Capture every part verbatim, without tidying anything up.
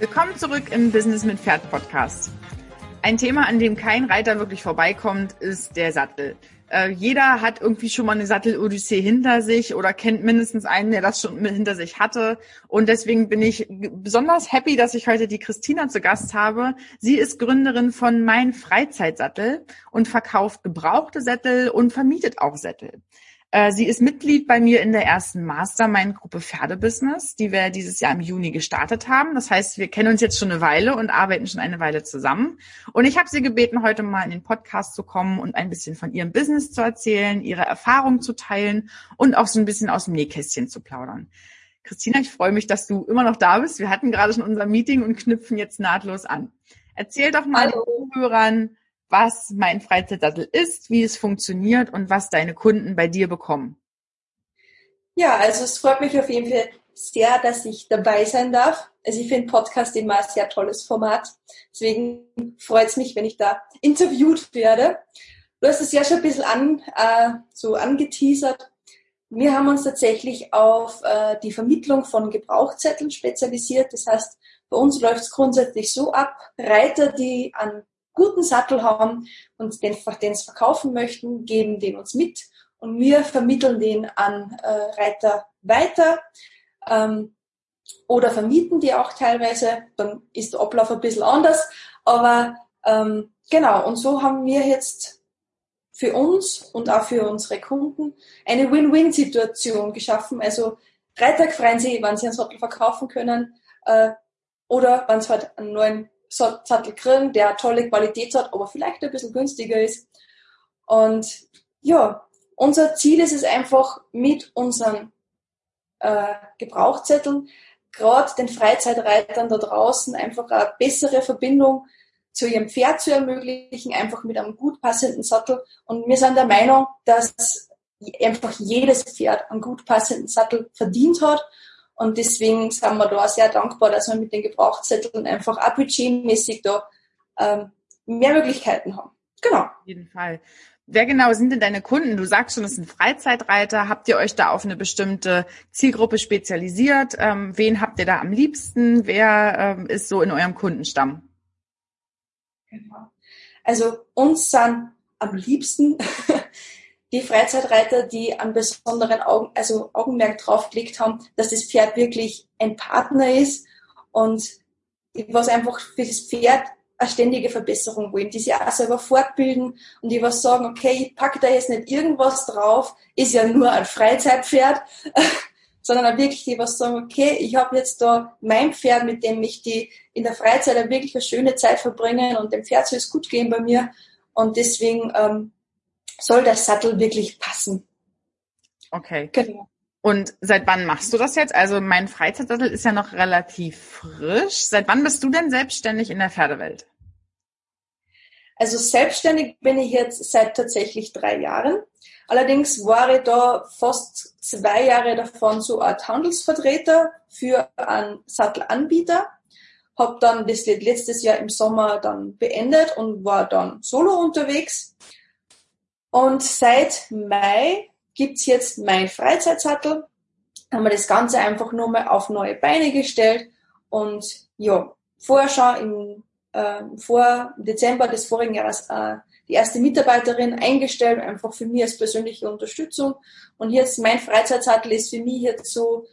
Willkommen zurück im Business mit Pferd Podcast. Ein Thema, an dem kein Reiter wirklich vorbeikommt, ist der Sattel. Äh, jeder hat irgendwie schon mal eine Sattel-Odyssee hinter sich oder kennt mindestens einen, der das schon hinter sich hatte. Und deswegen bin ich besonders happy, dass ich heute die Christina zu Gast habe. Sie ist Gründerin von Mein Freizeitsattel und verkauft gebrauchte Sättel und vermietet auch Sättel. Sie ist Mitglied bei mir in der ersten Mastermind-Gruppe Pferdebusiness, die wir dieses Jahr im Juni gestartet haben. Das heißt, wir kennen uns jetzt schon eine Weile und arbeiten schon eine Weile zusammen. Und ich habe sie gebeten, heute mal in den Podcast zu kommen und ein bisschen von ihrem Business zu erzählen, ihre Erfahrungen zu teilen und auch so ein bisschen aus dem Nähkästchen zu plaudern. Christina, ich freue mich, dass du immer noch da bist. Wir hatten gerade schon unser Meeting und knüpfen jetzt nahtlos an. Erzähl doch mal Hallo. den Zuhörern, was Mein Freizeitsattel ist, wie es funktioniert und was deine Kunden bei dir bekommen. Ja, also es freut mich auf jeden Fall sehr, dass ich dabei sein darf. Also ich finde Podcast immer ein sehr tolles Format. Deswegen freut es mich, wenn ich da interviewt werde. Du hast es ja schon ein bisschen an, äh, so angeteasert. Wir haben uns tatsächlich auf äh, die Vermittlung von Gebrauchszetteln spezialisiert. Das heißt, bei uns läuft es grundsätzlich so ab, Reiter, die an guten Sattel haben und den, den es verkaufen möchten, geben den uns mit und wir vermitteln den an äh, Reiter weiter ähm, oder vermieten die auch teilweise. Dann ist der Ablauf ein bisschen anders, aber ähm, genau, und so haben wir jetzt für uns und auch für unsere Kunden eine Win-Win-Situation geschaffen. Also drei Tage freuen sie, wenn sie einen Sattel verkaufen können äh, oder wenn sie halt einen neuen Sattel kriegen, der eine tolle Qualität hat, aber vielleicht ein bisschen günstiger ist. Und ja, unser Ziel ist es einfach, mit unseren äh, Gebrauchszetteln gerade den Freizeitreitern da draußen einfach eine bessere Verbindung zu ihrem Pferd zu ermöglichen, einfach mit einem gut passenden Sattel. Und wir sind der Meinung, dass einfach jedes Pferd einen gut passenden Sattel verdient hat. Und deswegen sind wir da sehr dankbar, dass wir mit den Gebrauchszetteln einfach auch budgetmäßig da ähm, mehr Möglichkeiten haben. Genau. Auf jeden Fall. Wer genau sind denn deine Kunden? Du sagst schon, es sind Freizeitreiter. Habt ihr euch da auf eine bestimmte Zielgruppe spezialisiert? Ähm, wen habt ihr da am liebsten? Wer ähm, ist so in eurem Kundenstamm? Genau. Also uns sind am liebsten die Freizeitreiter, die einen besonderen Augen, also Augenmerk drauf gelegt haben, dass das Pferd wirklich ein Partner ist und die was einfach für das Pferd eine ständige Verbesserung wollen, die sich auch selber fortbilden und die was sagen, okay, ich packe da jetzt nicht irgendwas drauf, ist ja nur ein Freizeitpferd, sondern auch wirklich die was sagen, okay, ich habe jetzt da mein Pferd, mit dem ich die in der Freizeit auch wirklich eine schöne Zeit verbringen und dem Pferd soll es gut gehen bei mir und deswegen ähm, soll der Sattel wirklich passen. Okay. Genau. Und seit wann machst du das jetzt? Also mein Freizeitsattel ist ja noch relativ frisch. Seit wann bist du denn selbstständig in der Pferdewelt? Also selbstständig bin ich jetzt seit tatsächlich drei Jahren. Allerdings war ich da fast zwei Jahre davon so eine Art Handelsvertreter für einen Sattelanbieter. Habe dann das letztes Jahr im Sommer dann beendet und war dann solo unterwegs. Und seit Mai gibt's jetzt Mein Freizeitsattel. Haben wir das Ganze einfach nur mal auf neue Beine gestellt. Und ja, vorher schon im, äh, vor Dezember des vorigen Jahres äh, die erste Mitarbeiterin eingestellt, einfach für mich als persönliche Unterstützung. Und jetzt Mein Freizeitsattel ist für mich jetzt so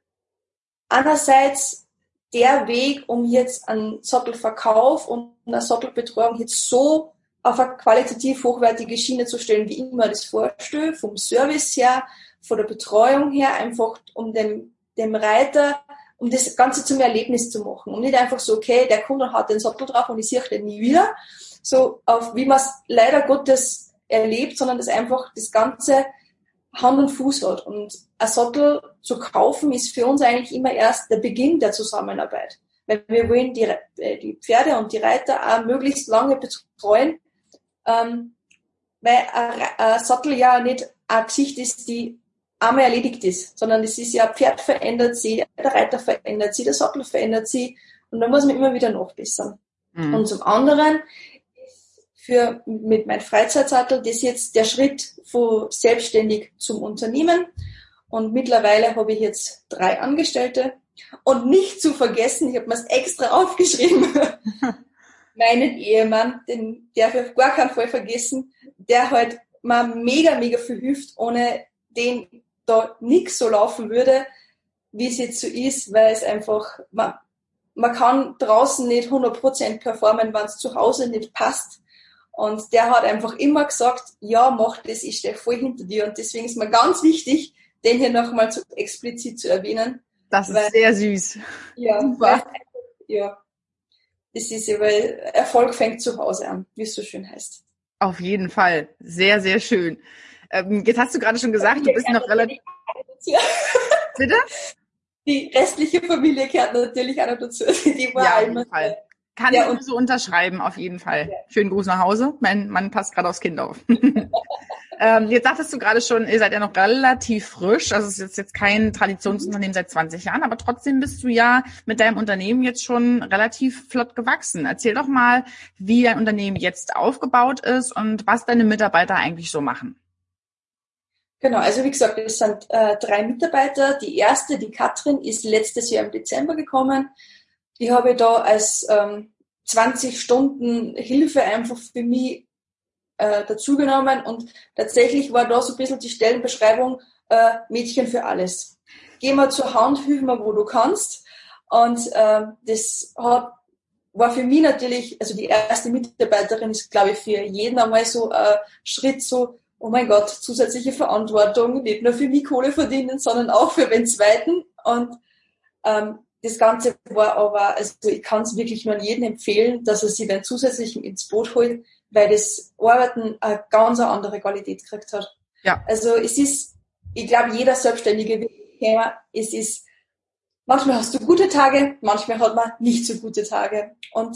einerseits der Weg, um jetzt einen Sattelverkauf und eine Sattelbetreuung jetzt so auf eine qualitativ hochwertige Schiene zu stellen, wie ich mir das vorstelle, vom Service her, von der Betreuung her, einfach um dem, dem Reiter, um das Ganze zum Erlebnis zu machen. Und nicht einfach so, okay, der Kunde hat den Sattel drauf und ich sehe den nie wieder, so auf wie man es leider Gottes erlebt, sondern das einfach das Ganze Hand und Fuß hat. Und ein Sattel zu kaufen ist für uns eigentlich immer erst der Beginn der Zusammenarbeit. Weil wir wollen die, die Pferde und die Reiter auch möglichst lange betreuen, ähm, weil ein, ein Sattel ja nicht ein Gesicht ist, die einmal erledigt ist, sondern es ist ja, ein Pferd verändert sich, der Reiter verändert sich, der Sattel verändert sich und da muss man immer wieder nachbessern. Mhm. Und zum anderen für mit meinem Freizeitsattel das ist jetzt der Schritt von selbstständig zum Unternehmen und mittlerweile habe ich jetzt drei Angestellte Und nicht zu vergessen, ich habe mir es extra aufgeschrieben, meinen Ehemann, den darf ich auf gar keinen Fall vergessen, der halt mal mega, mega viel hilft, ohne den da nichts so laufen würde, wie es jetzt so ist, weil es einfach, man, man kann draußen nicht hundert Prozent performen, wenn es zu Hause nicht passt. Und der hat einfach immer gesagt, ja, mach das, ich stehe voll hinter dir. Und deswegen ist mir ganz wichtig, den hier nochmal so explizit zu erwähnen. Das ist weil, sehr süß. Ja, Super. weil, ja, das ist ja, weil Erfolg fängt zu Hause an, wie es so schön heißt. Auf jeden Fall. Sehr, sehr schön. Ähm, jetzt hast du gerade schon gesagt, du bist noch relativ... Bitte? Die restliche Familie gehört natürlich auch noch dazu. Die war Ja, auf immer jeden Fall. Kann ja, ich nur so unterschreiben, auf jeden Fall. Ja. Schönen Gruß nach Hause. Mein Mann passt gerade aufs Kind auf. ähm, jetzt sagtest du gerade schon, ihr seid ja noch relativ frisch. Also es ist jetzt kein Traditionsunternehmen seit zwanzig Jahren, aber trotzdem bist du ja mit deinem Unternehmen jetzt schon relativ flott gewachsen. Erzähl doch mal, wie dein Unternehmen jetzt aufgebaut ist und was deine Mitarbeiter eigentlich so machen. Genau, also wie gesagt, es sind äh, drei Mitarbeiter. Die erste, die Katrin, ist letztes Jahr im Dezember gekommen. Die habe ich da als ähm, zwanzig Stunden Hilfe einfach für mich äh, dazugenommen und tatsächlich war da so ein bisschen die Stellenbeschreibung äh, Mädchen für alles. Geh mal zur Hand, hilf mir, wo du kannst. Und äh, das hat, war für mich natürlich, also die erste Mitarbeiterin ist, glaube ich, für jeden einmal so ein Schritt so, oh mein Gott, zusätzliche Verantwortung, nicht nur für mich Kohle verdienen, sondern auch für den Zweiten. Und ähm, das Ganze war aber, also ich kann es wirklich nur an jeden empfehlen, dass er sich den zusätzlichen ins Boot holt, weil das Arbeiten eine ganz andere Qualität gekriegt hat. Ja. Also es ist, ich glaube, jeder Selbstständige wird Thema, es ist, manchmal hast du gute Tage, manchmal hat man nicht so gute Tage. Und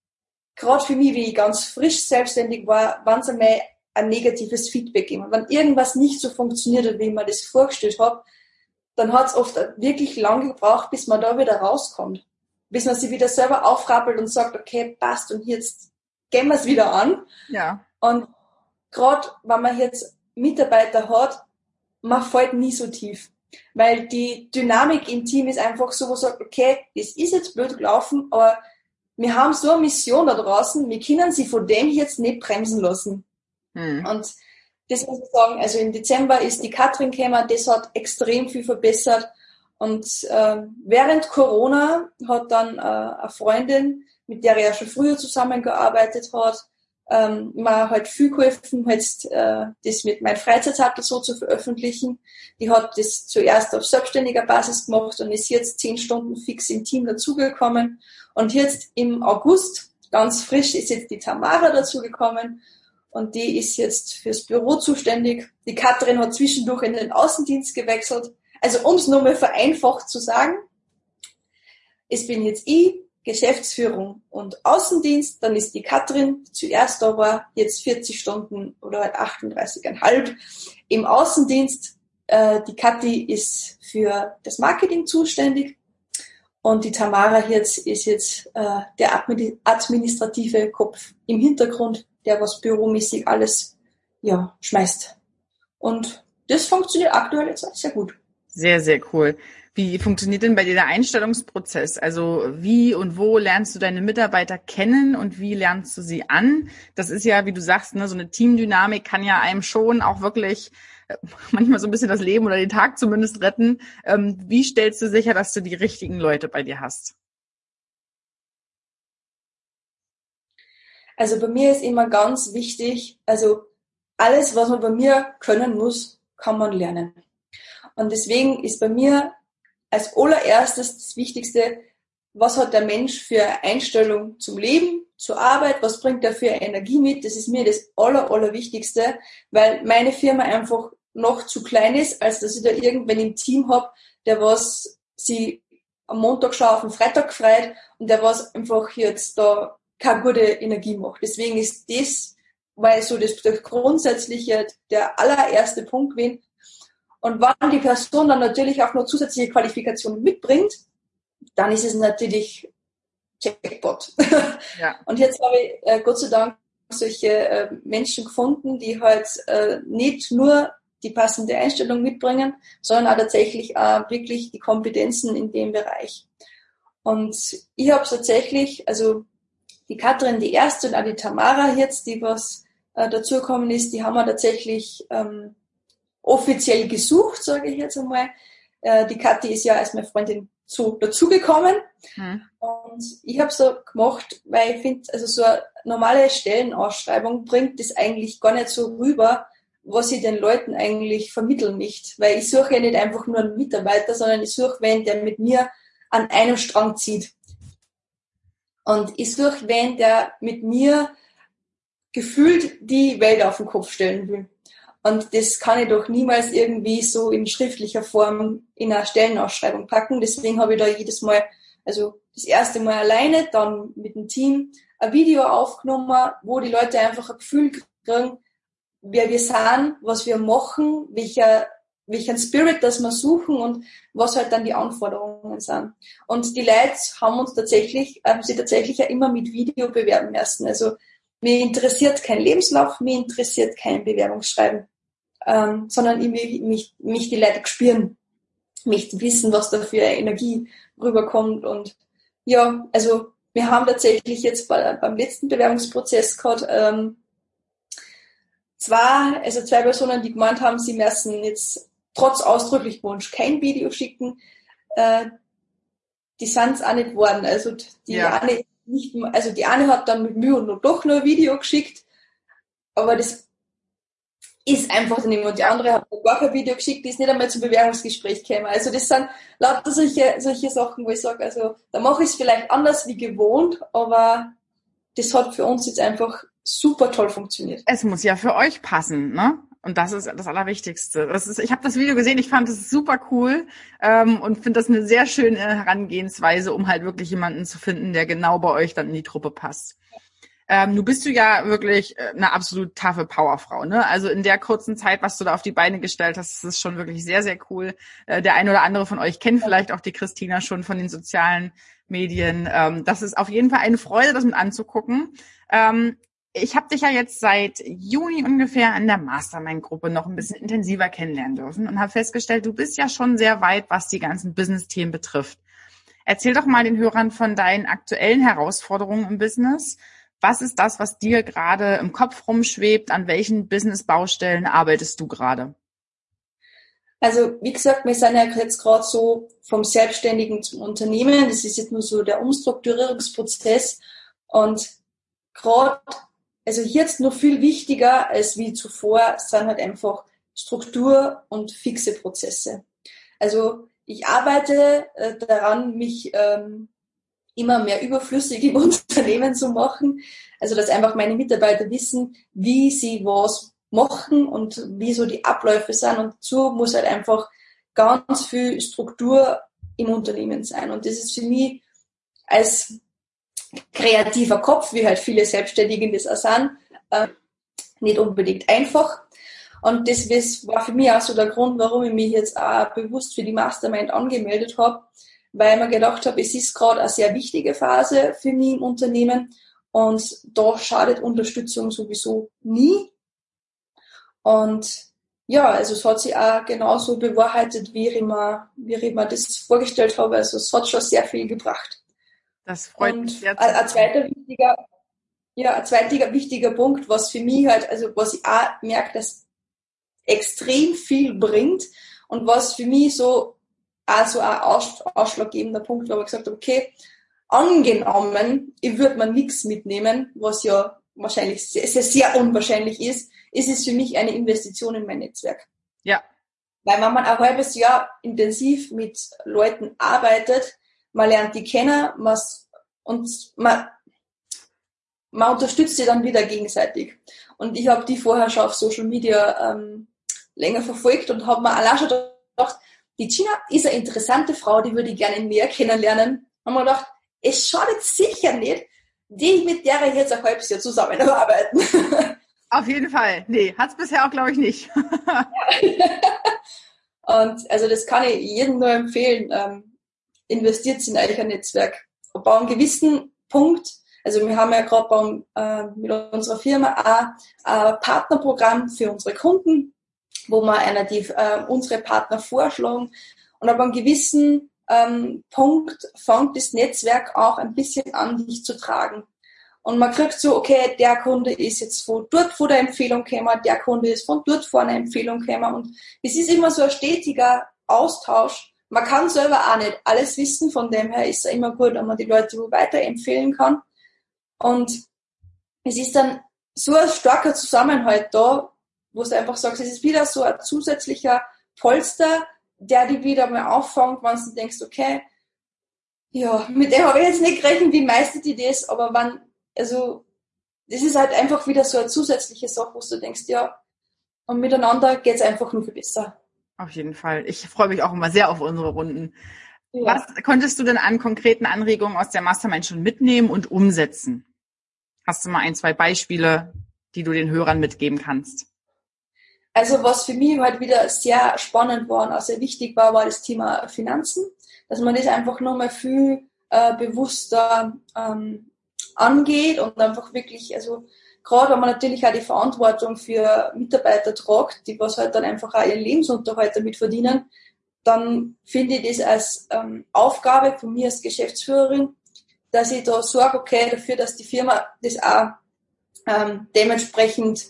gerade für mich, wie ich ganz frisch selbstständig war, wenn es einmal ein negatives Feedback gegeben hat, wenn irgendwas nicht so funktioniert hat, wie ich mir das vorgestellt habe, dann hat es oft wirklich lange gebraucht, bis man da wieder rauskommt. Bis man sich wieder selber aufrappelt und sagt, okay, passt und jetzt gehen wir es wieder an. Ja. Und gerade wenn man jetzt Mitarbeiter hat, man fällt nie so tief. Weil die Dynamik im Team ist einfach so, wo man sagt, okay, das ist jetzt blöd gelaufen, aber wir haben so eine Mission da draußen, wir können sie von dem jetzt nicht bremsen lassen. Hm. Und das muss ich sagen, also im Dezember ist die Katrin gekommen, das hat extrem viel verbessert. Und äh, während Corona hat dann äh, eine Freundin, mit der er ja schon früher zusammengearbeitet hat, ähm, mir halt viel geholfen, jetzt äh, das mit meinem Freizeitzettel so zu veröffentlichen. Die hat das zuerst auf selbstständiger Basis gemacht und ist jetzt zehn Stunden fix im Team dazugekommen. Und jetzt im August, ganz frisch, ist jetzt die Tamara dazugekommen. Und die ist jetzt fürs Büro zuständig. Die Katrin hat zwischendurch in den Außendienst gewechselt. Also um es nur mal vereinfacht zu sagen, es bin jetzt ich, Geschäftsführung und Außendienst, dann ist die Katrin, die zuerst da war, jetzt vierzig Stunden oder halt achtunddreißig Komma fünf im Außendienst. Äh, die Kathi ist für das Marketing zuständig und die Tamara jetzt ist jetzt äh, der administrative Kopf im Hintergrund, der was büromäßig alles ja schmeißt. Und das funktioniert aktuell jetzt auch sehr gut. Sehr, sehr cool. Wie funktioniert denn bei dir der Einstellungsprozess? Also wie und wo lernst du deine Mitarbeiter kennen und wie lernst du sie an? Das ist ja, wie du sagst, ne, so eine Teamdynamik kann ja einem schon auch wirklich äh, manchmal so ein bisschen das Leben oder den Tag zumindest retten. Ähm, wie stellst du sicher, dass du die richtigen Leute bei dir hast? Also bei mir ist immer ganz wichtig, also alles, was man bei mir können muss, kann man lernen. Und deswegen ist bei mir als allererstes das Wichtigste, was hat der Mensch für Einstellung zum Leben, zur Arbeit, was bringt er für Energie mit, das ist mir das aller, allerwichtigste, weil meine Firma einfach noch zu klein ist, als dass ich da irgendwen im Team habe, der was sie am Montag schon auf den Freitag freut und der was einfach jetzt da keine gute Energie macht. Deswegen ist das, weil so das, das grundsätzliche, der allererste Punkt bin. Und wenn die Person dann natürlich auch noch zusätzliche Qualifikationen mitbringt, dann ist es natürlich Jackpot. Ja. Und jetzt habe ich äh, Gott sei Dank solche äh, Menschen gefunden, die halt äh, nicht nur die passende Einstellung mitbringen, sondern auch tatsächlich äh, wirklich die Kompetenzen in dem Bereich. Und ich habe tatsächlich, also die Katrin, die erste, und auch die Tamara jetzt, die was äh, dazugekommen ist, die haben wir tatsächlich ähm, offiziell gesucht, sage ich jetzt einmal. Äh, die Kathi ist ja als meine Freundin so dazugekommen. Hm. Und ich habe so gemacht, weil ich finde, also so eine normale Stellenausschreibung bringt das eigentlich gar nicht so rüber, was ich den Leuten eigentlich vermitteln möchte. Weil ich suche ja nicht einfach nur einen Mitarbeiter, sondern ich suche wen, der mit mir an einem Strang zieht. Und ich suche wen, der mit mir gefühlt die Welt auf den Kopf stellen will. Und das kann ich doch niemals irgendwie so in schriftlicher Form in eine Stellenausschreibung packen. Deswegen habe ich da jedes Mal, also das erste Mal alleine, dann mit dem Team, ein Video aufgenommen, wo die Leute einfach ein Gefühl kriegen, wer wir sind, was wir machen, welcher, welchen Spirit das wir suchen und was halt dann die Anforderungen sind. Und die Leute haben uns tatsächlich, haben sich tatsächlich ja immer mit Video bewerben lassen. Also mir interessiert kein Lebenslauf, mir interessiert kein Bewerbungsschreiben, ähm, sondern ich, mich, mich die Leute spüren, mich wissen, was da für Energie rüberkommt. Und ja, also wir haben tatsächlich jetzt bei, beim letzten Bewerbungsprozess gehabt, ähm, zwei, also zwei Personen, die gemeint haben, sie müssen jetzt trotz ausdrücklich Wunsch kein Video schicken, äh, die sind es auch nicht geworden. Also die ja. eine nicht, also die eine hat dann mit Mühe und noch doch nur ein Video geschickt, aber das ist einfach nicht. Und die andere hat gar kein Video geschickt, die ist nicht einmal zum Bewerbungsgespräch gekommen. Also das sind lauter solche, solche Sachen, wo ich sage, also da mache ich es vielleicht anders wie gewohnt, aber das hat für uns jetzt einfach super toll funktioniert. Es muss ja für euch passen, ne? Und das ist das Allerwichtigste. Das ist, ich habe das Video gesehen, ich fand es super cool ähm, und finde das eine sehr schöne Herangehensweise, um halt wirklich jemanden zu finden, der genau bei euch dann in die Truppe passt. Ähm, du bist du ja wirklich eine absolut taffe Powerfrau, ne? Also in der kurzen Zeit, was du da auf die Beine gestellt hast, das ist schon wirklich sehr, sehr cool. Äh, der eine oder andere von euch kennt vielleicht auch die Christina schon von den sozialen Medien. Ähm, das ist auf jeden Fall eine Freude, das mit anzugucken. Ähm, Ich habe dich ja jetzt seit Juni ungefähr in der Mastermind-Gruppe noch ein bisschen intensiver kennenlernen dürfen und habe festgestellt, du bist ja schon sehr weit, was die ganzen Business-Themen betrifft. Erzähl doch mal den Hörern von deinen aktuellen Herausforderungen im Business. Was ist das, was dir gerade im Kopf rumschwebt? An welchen Business-Baustellen arbeitest du gerade? Also wie gesagt, wir sind ja jetzt gerade so vom Selbstständigen zum Unternehmen. Das ist jetzt nur so der Umstrukturierungsprozess und gerade also jetzt noch viel wichtiger als wie zuvor sind halt einfach Struktur und fixe Prozesse. Also ich arbeite äh, daran, mich ähm, immer mehr überflüssig im Unternehmen zu machen. Also dass einfach meine Mitarbeiter wissen, wie sie was machen und wie so die Abläufe sind. Und dazu muss halt einfach ganz viel Struktur im Unternehmen sein. Und das ist für mich als kreativer Kopf, wie halt viele Selbstständige das auch sind, äh, nicht unbedingt einfach. Und das war für mich auch so der Grund, warum ich mich jetzt auch bewusst für die Mastermind angemeldet habe, weil ich mir gedacht habe, es ist gerade eine sehr wichtige Phase für mich im Unternehmen und da schadet Unterstützung sowieso nie. Und ja, also es hat sich auch genauso bewahrheitet, wie ich mir, wie ich mir das vorgestellt habe. Also es hat schon sehr viel gebracht. Das freut und mich sehr. Ein, ein zweiter wichtiger, ja, ein zweiter wichtiger Punkt, was für mich halt, also was ich auch merke, dass extrem viel bringt und was für mich so auch so ein aus, ausschlaggebender Punkt war, wo ich gesagt habe, okay, angenommen, ich würde mir nichts mitnehmen, was ja wahrscheinlich sehr, sehr, sehr unwahrscheinlich ist, ist es für mich eine Investition in mein Netzwerk. Ja. Weil wenn man ein halbes Jahr intensiv mit Leuten arbeitet, man lernt die kennen, man, und man, man unterstützt sie dann wieder gegenseitig. Und ich habe die vorher schon auf Social Media ähm, länger verfolgt und habe mir allein schon gedacht, die Gina ist eine interessante Frau, die würde ich gerne näher kennenlernen. Haben wir gedacht, es schadet sicher nicht, die mit der ich jetzt ein halbes Jahr zusammenarbeiten. Auf jeden Fall. Nee, hat's bisher auch, glaube ich, nicht. Und also das kann ich jedem nur empfehlen. Ähm, investiert in euch ein Netzwerk. Bei einem gewissen Punkt, also wir haben ja gerade äh, mit unserer Firma auch ein Partnerprogramm für unsere Kunden wo wir einer die, äh, unsere Partner vorschlagen. Und ab einem gewissen ähm, Punkt fängt das Netzwerk auch ein bisschen an, dich zu tragen. Und man kriegt so, okay, der Kunde ist jetzt von dort vor der Empfehlung gekommen, der Kunde ist von dort vor einer Empfehlung gekommen. Und es ist immer so ein stetiger Austausch. Man kann selber auch nicht alles wissen, von dem her ist es immer gut, wenn man die Leute weiterempfehlen kann. Und es ist dann so ein starker Zusammenhalt da, wo du einfach sagst, es ist wieder so ein zusätzlicher Polster, der dich wieder mal auffängt, wenn du denkst, okay, ja, mit dem habe ich jetzt nicht gerechnet, wie meistert die das, aber wenn, also, das ist halt einfach wieder so eine zusätzliche Sache, wo du denkst, ja, und miteinander geht's einfach nur viel besser. Auf jeden Fall. Ich freue mich auch immer sehr auf unsere Runden. Ja. Was konntest du denn an konkreten Anregungen aus der Mastermind schon mitnehmen und umsetzen? Hast du mal ein, zwei Beispiele, die du den Hörern mitgeben kannst? Also was für mich halt wieder sehr spannend war und auch sehr wichtig war, war das Thema Finanzen. Dass man das einfach nochmal viel äh, bewusster ähm, angeht und einfach wirklich, also gerade wenn man natürlich auch die Verantwortung für Mitarbeiter tragt, die was halt dann einfach auch ihren Lebensunterhalt damit verdienen, dann finde ich das als ähm, Aufgabe von mir als Geschäftsführerin, dass ich da sorge, okay, dafür, dass die Firma das auch ähm, dementsprechend,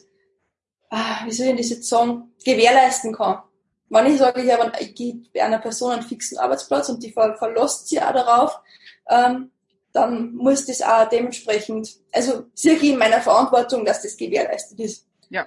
ah, wie soll ich das jetzt sagen, gewährleisten kann. Wenn ich sage, ich, habe, ich gebe einer Person einen fixen Arbeitsplatz und die ver verlässt sie auch darauf, ähm, dann muss das auch dementsprechend, also sehe ich in meiner Verantwortung, dass das gewährleistet ist. Ja.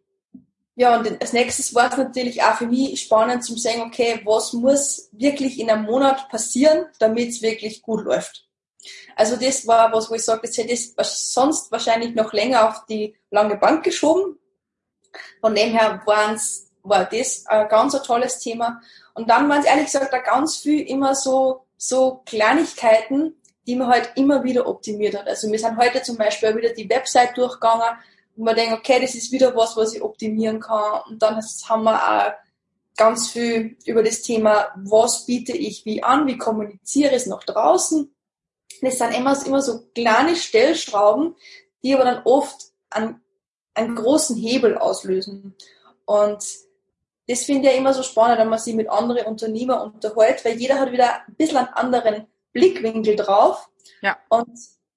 Ja, und als nächstes war es natürlich auch für mich spannend zu sehen, okay, was muss wirklich in einem Monat passieren, damit es wirklich gut läuft. Also das war was, wo ich sage, das hätte ich sonst wahrscheinlich noch länger auf die lange Bank geschoben. Von dem her waren's, war das ein ganz ein tolles Thema. Und dann waren es ehrlich gesagt auch ganz viel immer so, so Kleinigkeiten, die man halt immer wieder optimiert hat. Also wir sind heute zum Beispiel wieder die Website durchgegangen und man denkt, okay, das ist wieder was, was ich optimieren kann. Und dann haben wir auch ganz viel über das Thema, was biete ich wie an, wie kommuniziere ich es nach draußen. Das sind immer, immer so kleine Stellschrauben, die aber dann oft einen, einen großen Hebel auslösen. Und das finde ich ja immer so spannend, wenn man sich mit anderen Unternehmern unterhält, weil jeder hat wieder ein bisschen einen anderen Blickwinkel drauf. Ja. Und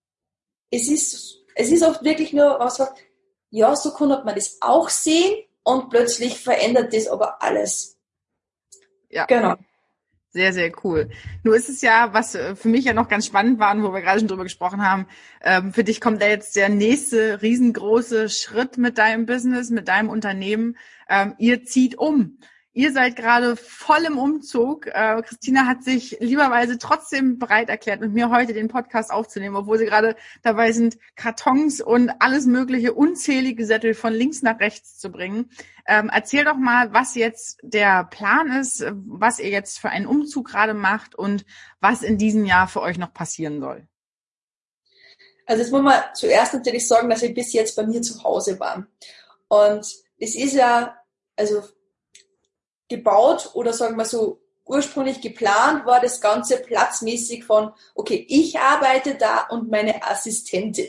es ist, es ist oft wirklich nur, was sagt, ja, so kann man das auch sehen und plötzlich verändert das aber alles. Ja. Genau. Sehr, sehr cool. Nur ist es ja, was für mich ja noch ganz spannend war und wo wir gerade schon drüber gesprochen haben, ähm, für dich kommt da jetzt der nächste riesengroße Schritt mit deinem Business, mit deinem Unternehmen. Ähm, ihr zieht um. Ihr seid gerade voll im Umzug. Äh, Christina hat sich lieberweise trotzdem bereit erklärt, mit mir heute den Podcast aufzunehmen, obwohl sie gerade dabei sind, Kartons und alles mögliche, unzählige Sättel von links nach rechts zu bringen. Ähm, erzähl doch mal, was jetzt der Plan ist, was ihr jetzt für einen Umzug gerade macht und was in diesem Jahr für euch noch passieren soll. Also jetzt muss man zuerst natürlich sagen, dass wir bis jetzt bei mir zu Hause waren. Und es ist ja, also gebaut oder sagen wir so ursprünglich geplant war das Ganze platzmäßig von, okay, ich arbeite da und meine Assistentin.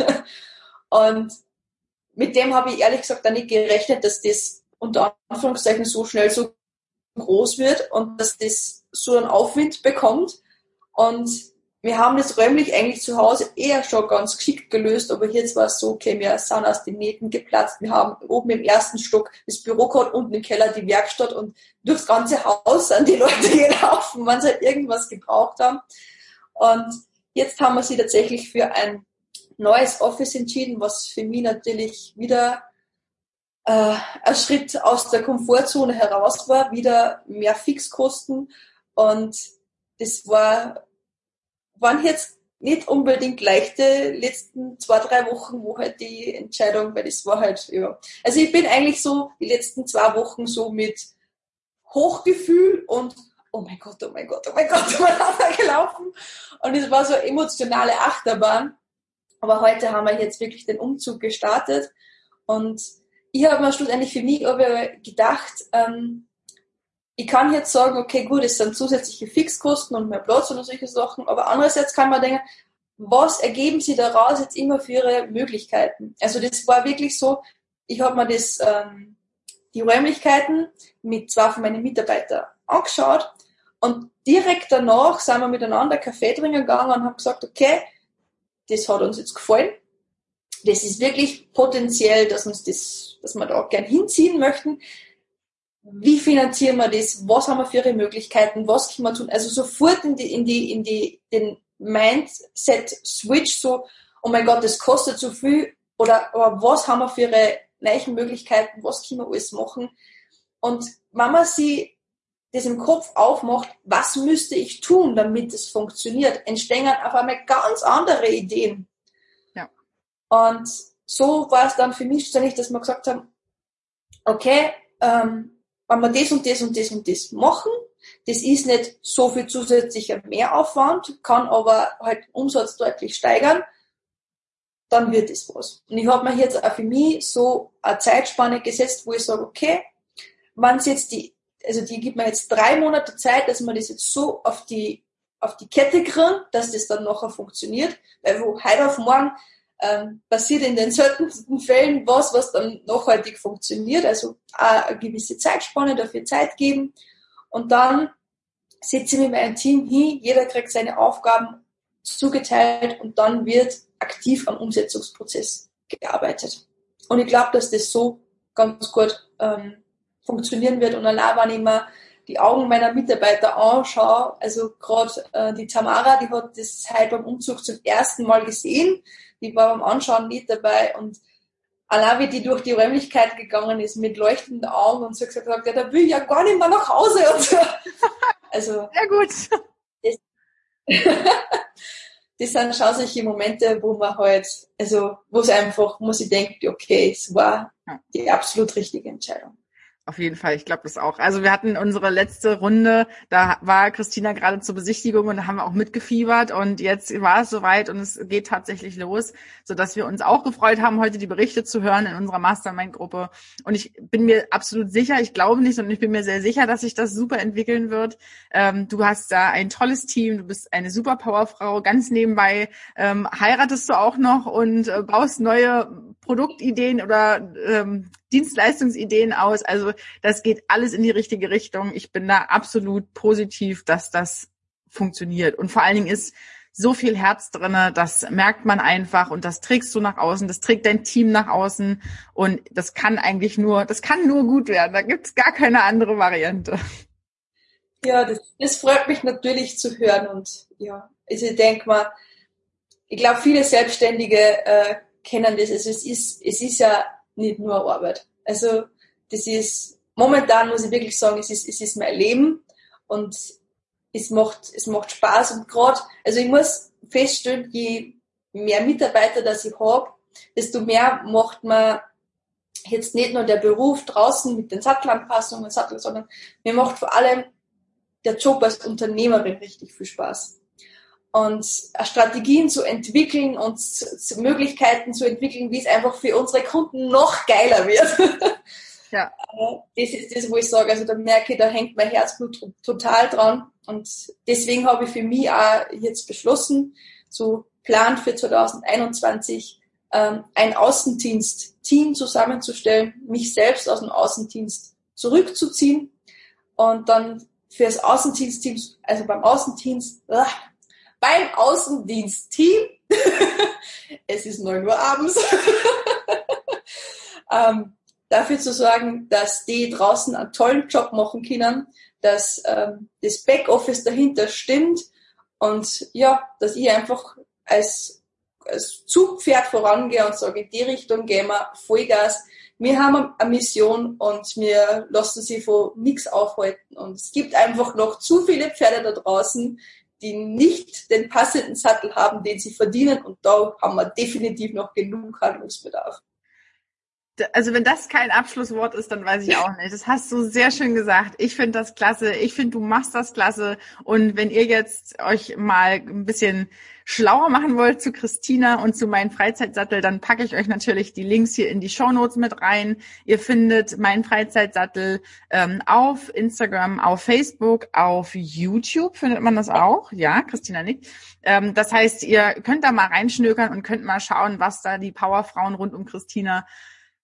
Und mit dem habe ich ehrlich gesagt dann nicht gerechnet, dass das unter Anführungszeichen so schnell so groß wird und dass das so einen Aufwind bekommt. Und wir haben das räumlich eigentlich zu Hause eher schon ganz geschickt gelöst, aber jetzt war es so, okay, wir sind aus den Nähten geplatzt. Wir haben oben im ersten Stock das Büro gehabt, unten im Keller die Werkstatt und durchs ganze Haus sind die Leute gelaufen, wenn sie halt irgendwas gebraucht haben. Und jetzt haben wir sie tatsächlich für ein neues Office entschieden, was für mich natürlich wieder äh, ein Schritt aus der Komfortzone heraus war, wieder mehr Fixkosten. Und das war waren jetzt nicht unbedingt leichte letzten zwei, drei Wochen, wo halt die Entscheidung, weil das war halt, ja. Also ich bin eigentlich so die letzten zwei Wochen so mit Hochgefühl und oh mein Gott, oh mein Gott, oh mein Gott, umeinander gelaufen. Und es war so eine emotionale Achterbahn. Aber heute haben wir jetzt wirklich den Umzug gestartet. Und ich habe mir schlussendlich für mich aber gedacht, ähm, ich kann jetzt sagen, okay, gut, es sind zusätzliche Fixkosten und mehr Platz und solche Sachen, aber andererseits kann man denken, was ergeben sie daraus jetzt immer für ihre Möglichkeiten? Also das war wirklich so, ich habe mir das, ähm, die Räumlichkeiten mit zwei von meinen Mitarbeitern angeschaut und direkt danach sind wir miteinander Kaffee trinken gegangen und haben gesagt, okay, das hat uns jetzt gefallen. Das ist wirklich potenziell, dass uns das, dass wir da gern hinziehen möchten. Wie finanzieren wir das? Was haben wir für ihre Möglichkeiten? Was können wir tun? Also sofort in die, in die, in die, den Mindset-Switch so, oh mein Gott, das kostet so viel. Oder, aber was haben wir für ihre neuen Möglichkeiten? Was können wir alles machen? Und wenn man sich das im Kopf aufmacht, was müsste ich tun, damit es funktioniert, entstehen auf einmal ganz andere Ideen. Ja. Und so war es dann für mich ständig, dass wir gesagt haben, okay, ähm, wenn wir das und das und das und das machen, das ist nicht so viel zusätzlicher Mehraufwand, kann aber halt Umsatz deutlich steigern, dann wird es was. Und ich habe mir jetzt auch für mich so eine Zeitspanne gesetzt, wo ich sage, okay, wenn es jetzt die, also die gibt mir jetzt drei Monate Zeit, dass wir das jetzt so auf die, auf die Kette kriegen, dass das dann nachher funktioniert, weil wo heute auf morgen ähm, passiert in den seltensten Fällen was, was dann nachhaltig funktioniert, also auch eine gewisse Zeitspanne, dafür Zeit geben und dann setze ich mit meinem Team hin, jeder kriegt seine Aufgaben zugeteilt und dann wird aktiv am Umsetzungsprozess gearbeitet. Und ich glaube, dass das so ganz gut ähm, funktionieren wird und allein, wenn ich mir die Augen meiner Mitarbeiter anschaue, also gerade äh, die Tamara, die hat das heute beim Umzug zum ersten Mal gesehen, die war beim Anschauen nicht dabei und allein wie die durch die Räumlichkeit gegangen ist mit leuchtenden Augen und so gesagt hat, ja, da will ich ja gar nicht mehr nach Hause und so. Also, sehr gut. Das, das sind schon solche Momente, wo man halt, also, wo es einfach, wo sie denkt, okay, es war die absolut richtige Entscheidung. Auf jeden Fall, ich glaube das auch. Also wir hatten unsere letzte Runde, da war Christina gerade zur Besichtigung und da haben wir auch mitgefiebert und jetzt war es soweit und es geht tatsächlich los, sodass wir uns auch gefreut haben, heute die Berichte zu hören in unserer Mastermind-Gruppe. Und ich bin mir absolut sicher, ich glaube nicht, sondern ich bin mir sehr sicher, dass sich das super entwickeln wird. Ähm, du hast da ein tolles Team, du bist eine super Powerfrau, ganz nebenbei ähm, heiratest du auch noch und äh, baust neue Produktideen oder ähm, Dienstleistungsideen aus. Also das geht alles in die richtige Richtung. Ich bin da absolut positiv, dass das funktioniert. Und vor allen Dingen ist so viel Herz drinne, das merkt man einfach und das trägst du nach außen, das trägt dein Team nach außen und das kann eigentlich nur, das kann nur gut werden. Da gibt's gar keine andere Variante. Ja, das, das freut mich natürlich zu hören und ja, also ich denke mal, ich glaube, viele Selbstständige äh, kennen das. Also es ist, es ist ja nicht nur Arbeit. Also das ist, momentan muss ich wirklich sagen, es ist, es ist mein Leben und es macht, es macht Spaß und gerade, also ich muss feststellen, je mehr Mitarbeiter das ich habe, desto mehr macht man jetzt nicht nur der Beruf draußen mit den Sattelanpassungen und Sattel, sondern mir macht vor allem der Job als Unternehmerin richtig viel Spaß. Und Strategien zu entwickeln und Möglichkeiten zu entwickeln, wie es einfach für unsere Kunden noch geiler wird. Ja. Das ist das, wo ich sage, also da merke ich, da hängt mein Herzblut total dran. Und deswegen habe ich für mich auch jetzt beschlossen, so Plan für zwanzig einundzwanzig, ähm, ein Außendienst-Team zusammenzustellen, mich selbst aus dem Außendienst zurückzuziehen und dann für das Außendienst-Team, also beim Außendienst, äh, beim Außendienst-Team, es ist neun Uhr abends, ähm, dafür zu sorgen, dass die draußen einen tollen Job machen können, dass ähm, das Backoffice dahinter stimmt und ja, dass ich einfach als, als Zugpferd vorangehe und sage, in die Richtung gehen wir Vollgas. Wir haben eine Mission und wir lassen sie von nichts aufhalten und es gibt einfach noch zu viele Pferde da draußen, die nicht den passenden Sattel haben, den sie verdienen und da haben wir definitiv noch genug Handlungsbedarf. Also wenn das kein Abschlusswort ist, dann weiß ich auch nicht. Das hast du sehr schön gesagt. Ich finde das klasse. Ich finde, du machst das klasse. Und wenn ihr jetzt euch mal ein bisschen schlauer machen wollt zu Christina und zu meinem Freizeitsattel, dann packe ich euch natürlich die Links hier in die Shownotes mit rein. Ihr findet meinen Freizeitsattel ähm, auf Instagram, auf Facebook, auf YouTube findet man das auch. Ja, Christina nickt. Ähm, das heißt, ihr könnt da mal reinschnökern und könnt mal schauen, was da die Powerfrauen rund um Christina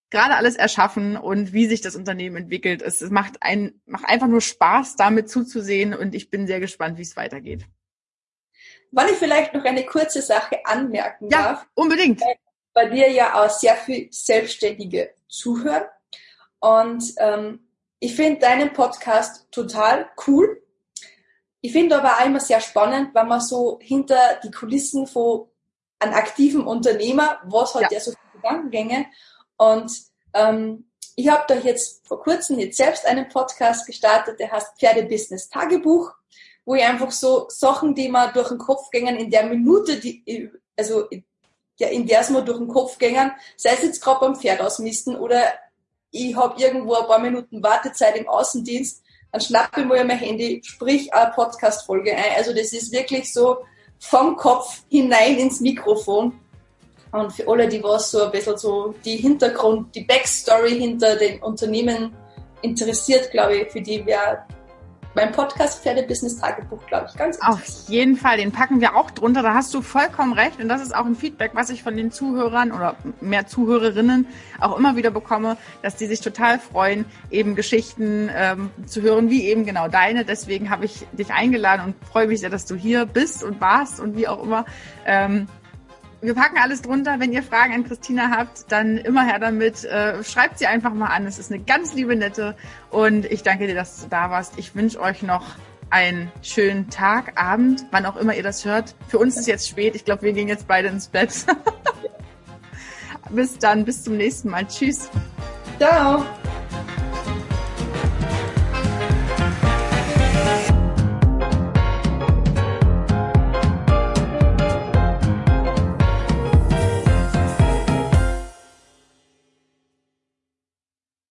gerade alles erschaffen und wie sich das Unternehmen entwickelt. Es macht, ein, macht einfach nur Spaß, damit zuzusehen und ich bin sehr gespannt, wie es weitergeht. Wenn ich vielleicht noch eine kurze Sache anmerken ja, darf. Unbedingt. Bei dir ja auch sehr viel Selbstständige zuhören. Und ähm, ich finde deinen Podcast total cool. Ich finde aber auch immer sehr spannend, wenn man so hinter die Kulissen von einem aktiven Unternehmer, was hat ja. der so viele Gedankengänge. Und ähm, ich habe da jetzt vor kurzem jetzt selbst einen Podcast gestartet, der heißt Pferdebusiness-Tagebuch, wo ich einfach so Sachen, die mir durch den Kopf gingen, in der Minute, die, also ja, in der es mir durch den Kopf gingen, sei es jetzt gerade beim Pferd ausmisten oder ich habe irgendwo ein paar Minuten Wartezeit im Außendienst, dann schnappe ich mal mein Handy, sprich eine Podcast-Folge ein. Also das ist wirklich so vom Kopf hinein ins Mikrofon. Und für alle, die was so ein bisschen so die Hintergrund, die Backstory hinter den Unternehmen interessiert, glaube ich, für die wäre mein Podcast Pferdebusiness-Tagebuch, glaube ich, ganz interessant. Auf jeden Fall, den packen wir auch drunter, da hast du vollkommen recht und das ist auch ein Feedback, was ich von den Zuhörern oder mehr Zuhörerinnen auch immer wieder bekomme, dass die sich total freuen, eben Geschichten ähm, zu hören, wie eben genau deine. Deswegen habe ich dich eingeladen und freue mich sehr, dass du hier bist und warst und wie auch immer. Ähm, Wir packen alles drunter. Wenn ihr Fragen an Christina habt, dann immer her damit. Äh, schreibt sie einfach mal an. Es ist eine ganz liebe Nette. Und ich danke dir, dass du da warst. Ich wünsche euch noch einen schönen Tag, Abend, wann auch immer ihr das hört. Für uns ist jetzt spät. Ich glaube, wir gehen jetzt beide ins Bett. Bis dann, bis zum nächsten Mal. Tschüss. Ciao.